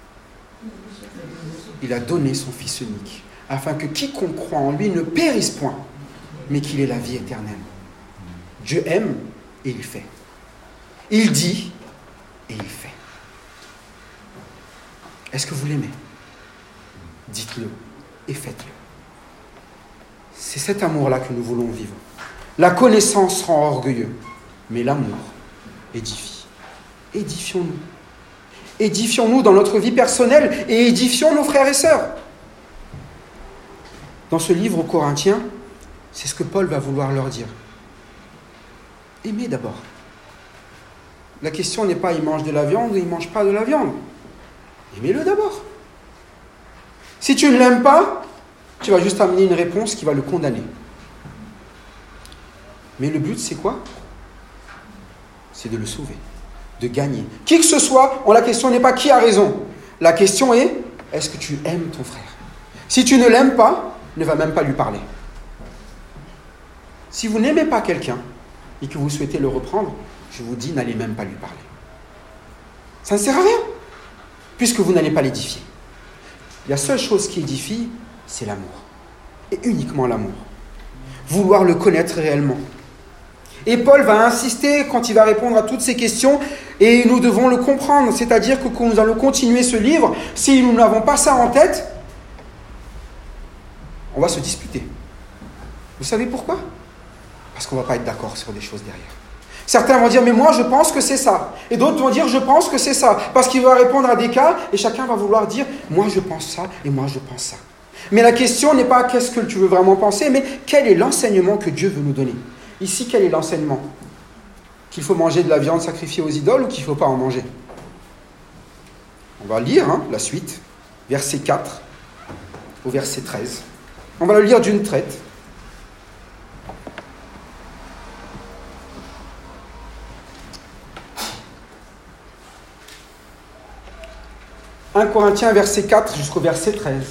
Il a donné son Fils unique. Afin que quiconque croit en lui ne périsse point, mais qu'il ait la vie éternelle. Dieu aime et il fait. Il dit et il fait. Est-ce que vous l'aimez? Dites-le et faites-le. C'est cet amour-là que nous voulons vivre. La connaissance rend orgueilleux, mais l'amour édifie. Édifions-nous. Édifions-nous dans notre vie personnelle et édifions nos frères et sœurs. Dans ce livre aux Corinthiens, c'est ce que Paul va vouloir leur dire. Aimez d'abord. La question n'est pas il mange de la viande ou il ne mange pas de la viande. Aimez-le d'abord. Si tu ne l'aimes pas, tu vas juste amener une réponse qui va le condamner. Mais le but, c'est quoi? C'est de le sauver, de gagner. Qui que ce soit, la question n'est pas qui a raison. La question est, est-ce que tu aimes ton frère? Si tu ne l'aimes pas, ne va même pas lui parler. Si vous n'aimez pas quelqu'un et que vous souhaitez le reprendre, je vous dis, n'allez même pas lui parler. Ça ne sert à rien, puisque vous n'allez pas l'édifier. La seule chose qui édifie, c'est l'amour. Et uniquement l'amour. Vouloir le connaître réellement. Et Paul va insister quand il va répondre à toutes ces questions, et nous devons le comprendre. C'est-à-dire que quand nous allons continuer ce livre, si nous n'avons pas ça en tête, on va se disputer. Vous savez pourquoi ? Parce qu'on ne va pas être d'accord sur des choses derrière. Certains vont dire, mais moi je pense que c'est ça. Et d'autres vont dire, je pense que c'est ça. Parce qu'il va répondre à des cas, et chacun va vouloir dire, moi je pense ça, et moi je pense ça. Mais la question n'est pas qu'est-ce que tu veux vraiment penser, mais quel est l'enseignement que Dieu veut nous donner. Ici, quel est l'enseignement ? Qu'il faut manger de la viande sacrifiée aux idoles ou qu'il ne faut pas en manger ? On va lire hein, la suite, verset quatre au verset treize. On va le lire d'une traite. un Corinthiens, verset quatre jusqu'au verset treize.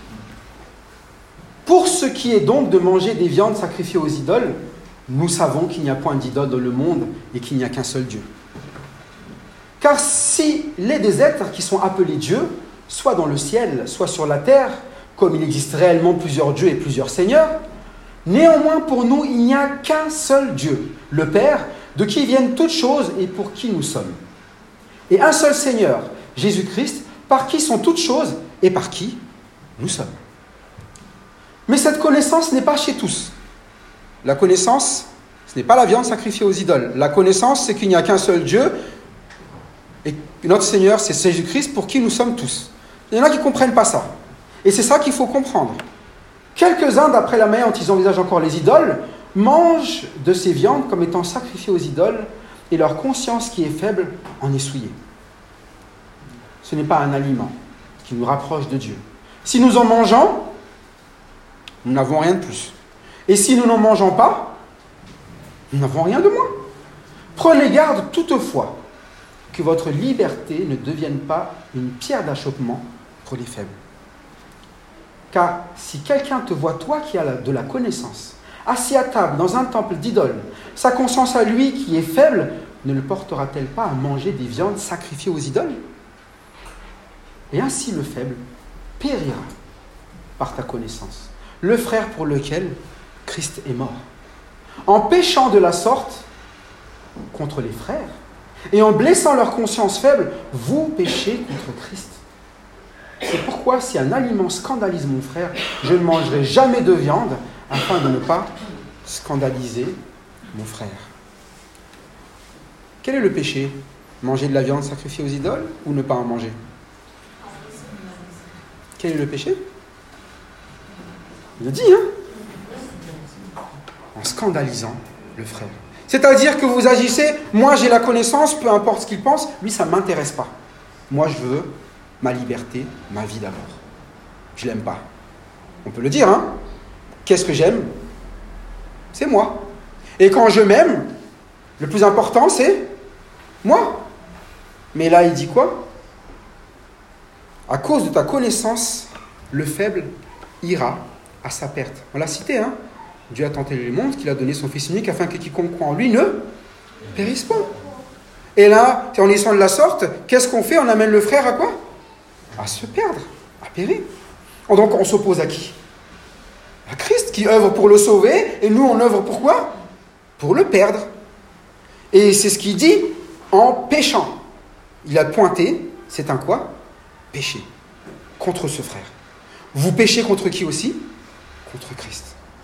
Pour ce qui est donc de manger des viandes sacrifiées aux idoles, nous savons qu'il n'y a point d'idole dans le monde et qu'il n'y a qu'un seul Dieu. Car s'il est des êtres qui sont appelés dieux, soit dans le ciel, soit sur la terre, comme il existe réellement plusieurs dieux et plusieurs seigneurs, néanmoins pour nous il n'y a qu'un seul Dieu, le Père, de qui viennent toutes choses et pour qui nous sommes. Et un seul Seigneur, Jésus-Christ, par qui sont toutes choses et par qui nous sommes. Mais cette connaissance n'est pas chez tous. La connaissance, ce n'est pas la viande sacrifiée aux idoles. La connaissance, c'est qu'il n'y a qu'un seul Dieu et notre Seigneur, c'est Jésus-Christ pour qui nous sommes tous. Il y en a qui ne comprennent pas ça. Et c'est ça qu'il faut comprendre. Quelques-uns, d'après la manière dont ils envisagent encore les idoles, mangent de ces viandes comme étant sacrifiées aux idoles et leur conscience qui est faible en est souillée. Ce n'est pas un aliment qui nous rapproche de Dieu. Si nous en mangeons, nous n'avons rien de plus. Et si nous n'en mangeons pas, nous n'avons rien de moins. Prenez garde toutefois que votre liberté ne devienne pas une pierre d'achoppement pour les faibles. Car si quelqu'un te voit, toi qui as de la connaissance, assis à table dans un temple d'idoles, sa conscience à lui qui est faible, ne le portera-t-elle pas à manger des viandes sacrifiées aux idoles ? Et ainsi le faible périra par ta connaissance, le frère pour lequel Christ est mort. En péchant de la sorte contre les frères et en blessant leur conscience faible, vous péchez contre Christ. C'est pourquoi si un aliment scandalise mon frère, je ne mangerai jamais de viande afin de ne pas scandaliser mon frère. Quel est le péché ? Manger de la viande sacrifiée aux idoles ou ne pas en manger ? Quel est le péché ? Il le dit, hein ? En scandalisant le frère. C'est-à-dire que vous agissez, moi j'ai la connaissance, peu importe ce qu'il pense, lui ça ne m'intéresse pas. Moi je veux ma liberté, ma vie d'abord. Je ne l'aime pas. On peut le dire, hein ? Qu'est-ce que j'aime ? C'est moi. Et quand je m'aime, le plus important c'est moi. Mais là il dit quoi ? À cause de ta connaissance, le faible ira à sa perte. On l'a cité, hein ? Dieu a tant aimé le monde qu'il a donné son Fils unique afin que quiconque croit en lui ne périsse pas. Et là, en laissant de la sorte, qu'est-ce qu'on fait ? On amène le frère à quoi ? À se perdre, à périr. Donc on s'oppose à qui ? À Christ qui œuvre pour le sauver, et nous on œuvre pour quoi ? Pour le perdre. Et c'est ce qu'il dit en péchant. Il a pointé, c'est un quoi ? Péché. Contre ce frère. Vous péchez contre qui aussi ? Contre Christ.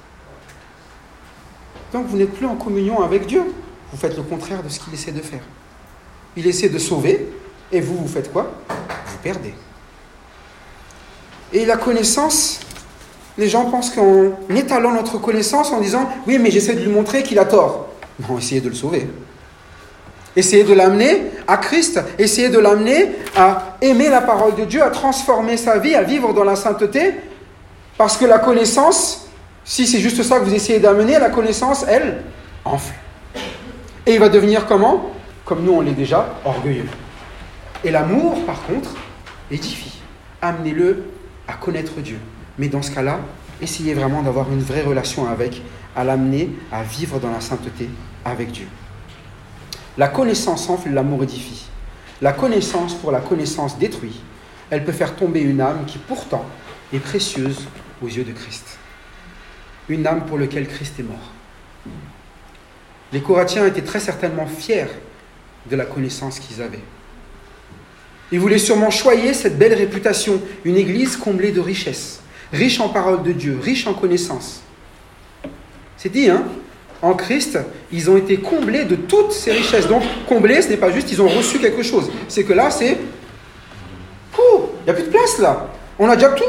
Donc vous n'êtes plus en communion avec Dieu. Vous faites le contraire de ce qu'il essaie de faire. Il essaie de sauver, et vous, vous faites quoi ? Vous perdez. Et la connaissance, les gens pensent qu'en étalant notre connaissance, en disant « Oui, mais j'essaie de lui montrer qu'il a tort ». Non, essayez de le sauver. Essayez de l'amener à Christ. Essayez de l'amener à aimer la parole de Dieu, à transformer sa vie, à vivre dans la sainteté. Parce que la connaissance, si c'est juste ça que vous essayez d'amener, la connaissance, elle, enfle. Et il va devenir comment ? Comme nous on l'est déjà, orgueilleux. Et l'amour, par contre, édifie. Amenez-le à connaître Dieu. Mais dans ce cas-là, essayez vraiment d'avoir une vraie relation avec, à l'amener à vivre dans la sainteté avec Dieu. La connaissance enfle, l'amour édifie. La connaissance pour la connaissance détruit. Elle peut faire tomber une âme qui pourtant est précieuse aux yeux de Christ. Une âme pour laquelle Christ est mort. Les Corinthiens étaient très certainement fiers de la connaissance qu'ils avaient. Ils voulaient sûrement choyer cette belle réputation, une église comblée de richesses, riche en parole de Dieu, riche en connaissances. C'est dit, hein? En Christ, ils ont été comblés de toutes ces richesses. Donc, comblés, ce n'est pas juste ils ont reçu quelque chose. C'est que là, c'est... Ouh, il n'y a plus de place là. On a déjà tout.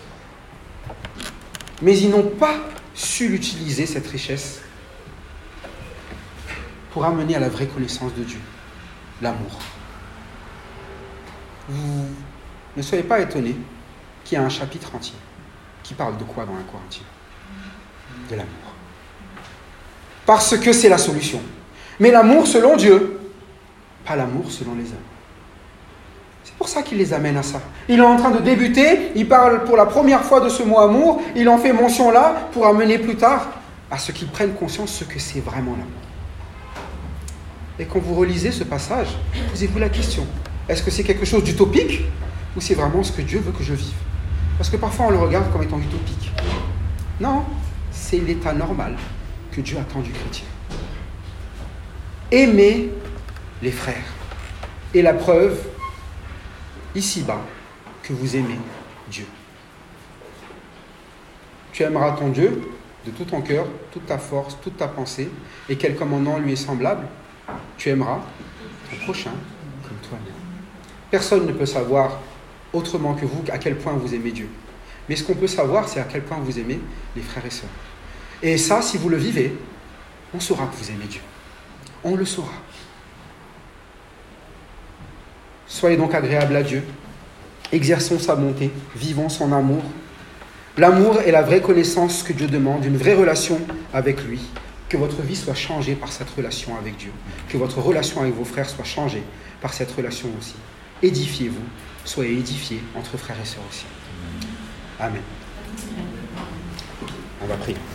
Mais ils n'ont pas su l'utiliser, cette richesse, pour amener à la vraie connaissance de Dieu, l'amour. Vous ne soyez pas étonnés qu'il y a un chapitre entier qui parle de quoi dans un Corinthien? De l'amour. Parce que c'est la solution. Mais l'amour selon Dieu, pas l'amour selon les hommes. C'est pour ça qu'il les amène à ça. Il est en train de débuter, il parle pour la première fois de ce mot amour, il en fait mention là pour amener plus tard à ce qu'ils prennent conscience de ce que c'est vraiment l'amour. Et quand vous relisez ce passage, posez-vous la question, est-ce que c'est quelque chose d'utopique ou c'est vraiment ce que Dieu veut que je vive? Parce que parfois on le regarde comme étant utopique. Non, c'est l'état normal que Dieu attend du chrétien. Aimer les frères. Et la preuve, ici-bas, que vous aimez Dieu. Tu aimeras ton Dieu de tout ton cœur, toute ta force, toute ta pensée, et quel commandement lui est semblable? Tu aimeras ton prochain comme toi-même. Personne ne peut savoir autrement que vous à quel point vous aimez Dieu. Mais ce qu'on peut savoir, c'est à quel point vous aimez les frères et sœurs. Et ça, si vous le vivez, on saura que vous aimez Dieu. On le saura. Soyez donc agréables à Dieu. Exerçons sa bonté. Vivons son amour. L'amour est la vraie connaissance que Dieu demande, une vraie relation avec lui. Que votre vie soit changée par cette relation avec Dieu. Que votre relation avec vos frères soit changée par cette relation aussi. Édifiez-vous. Soyez édifiés entre frères et sœurs aussi. Amen. On va prier.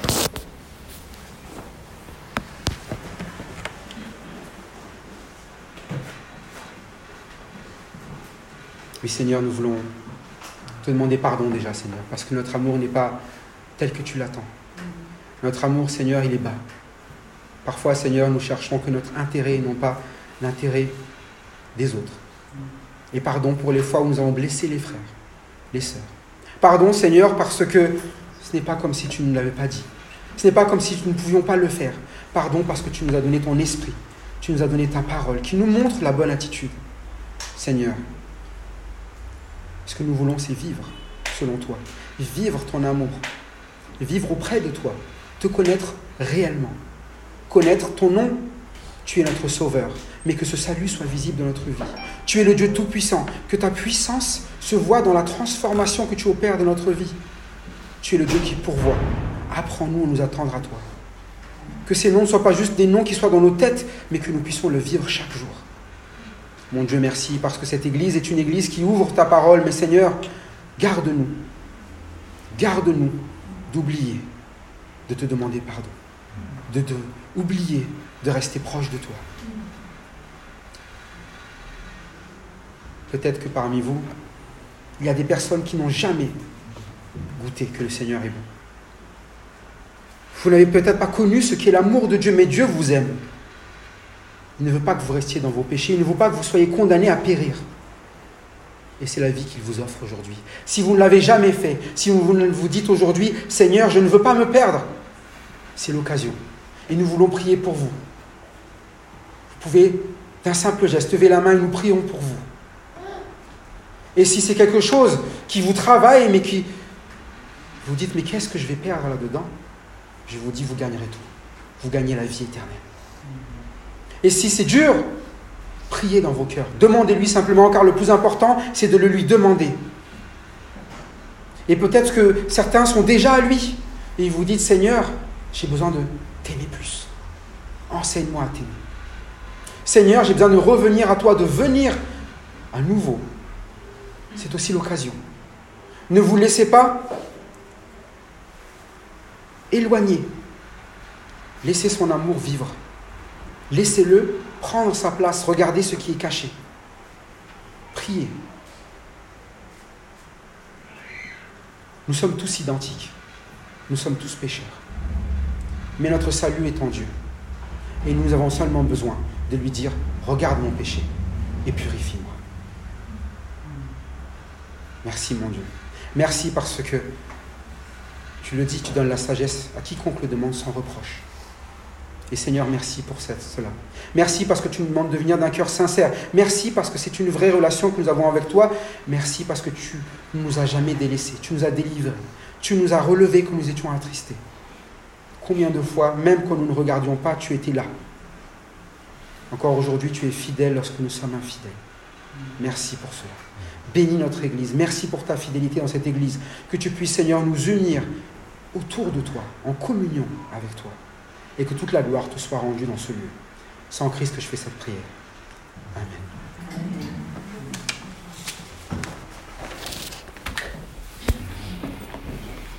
Oui, Seigneur, nous voulons te demander pardon déjà, Seigneur, parce que notre amour n'est pas tel que tu l'attends. Notre amour, Seigneur, il est bas. Parfois, Seigneur, nous cherchons que notre intérêt, non pas l'intérêt des autres. Et pardon pour les fois où nous avons blessé les frères, les sœurs. Pardon, Seigneur, parce que ce n'est pas comme si tu ne nous l'avais pas dit. Ce n'est pas comme si nous ne pouvions pas le faire. Pardon parce que tu nous as donné ton esprit. Tu nous as donné ta parole qui nous montre la bonne attitude. Seigneur, ce que nous voulons, c'est vivre selon toi. Vivre ton amour. Vivre auprès de toi. Te connaître réellement. Connaître ton nom. Tu es notre sauveur. Mais que ce salut soit visible dans notre vie. Tu es le Dieu Tout-Puissant. Que ta puissance se voit dans la transformation que tu opères dans notre vie. Tu es le Dieu qui pourvoit. Apprends-nous à nous attendre à toi. Que ces noms ne soient pas juste des noms qui soient dans nos têtes, mais que nous puissions le vivre chaque jour. Mon Dieu, merci, parce que cette Église est une Église qui ouvre ta parole. Mais Seigneur, garde-nous. Garde-nous d'oublier de te demander pardon. De, de oublier de rester proche de toi. Peut-être que parmi vous, il y a des personnes qui n'ont jamais goûté que le Seigneur est bon. Vous n'avez peut-être pas connu ce qu'est l'amour de Dieu, mais Dieu vous aime. Il ne veut pas que vous restiez dans vos péchés, il ne veut pas que vous soyez condamnés à périr. Et c'est la vie qu'il vous offre aujourd'hui. Si vous ne l'avez jamais fait, si vous vous dites aujourd'hui, Seigneur, je ne veux pas me perdre, c'est l'occasion. Et nous voulons prier pour vous. Vous pouvez, d'un simple geste, lever la main et nous prions pour vous. Et si c'est quelque chose qui vous travaille, mais qui vous dites, mais qu'est-ce que je vais perdre là-dedans? Je vous dis, vous gagnerez tout. Vous gagnez la vie éternelle. Et si c'est dur, priez dans vos cœurs. Demandez-lui simplement, car le plus important, c'est de le lui demander. Et peut-être que certains sont déjà à lui. Et vous dites, Seigneur, j'ai besoin de t'aimer plus. Enseigne-moi à t'aimer. Seigneur, j'ai besoin de revenir à toi, de venir à nouveau. C'est aussi l'occasion. Ne vous laissez pas éloigner. Laissez son amour vivre. Laissez-le prendre sa place. Regardez ce qui est caché. Priez. Nous sommes tous identiques. Nous sommes tous pécheurs. Mais notre salut est en Dieu. Et nous avons seulement besoin de lui dire, regarde mon péché et purifie-moi. Merci mon Dieu. Merci parce que tu le dis, tu donnes la sagesse à quiconque le demande sans reproche. Et Seigneur, merci pour cela. Merci parce que tu nous demandes de venir d'un cœur sincère. Merci parce que c'est une vraie relation que nous avons avec toi. Merci parce que tu ne nous as jamais délaissés. Tu nous as délivrés. Tu nous as relevés quand nous étions attristés. Combien de fois, même quand nous ne regardions pas, tu étais là. Encore aujourd'hui, tu es fidèle lorsque nous sommes infidèles. Merci pour cela. Bénis notre Église. Merci pour ta fidélité dans cette Église. Que tu puisses, Seigneur, nous unir autour de toi, en communion avec toi. Et que toute la gloire te soit rendue dans ce lieu. C'est en Christ que je fais cette prière. Amen.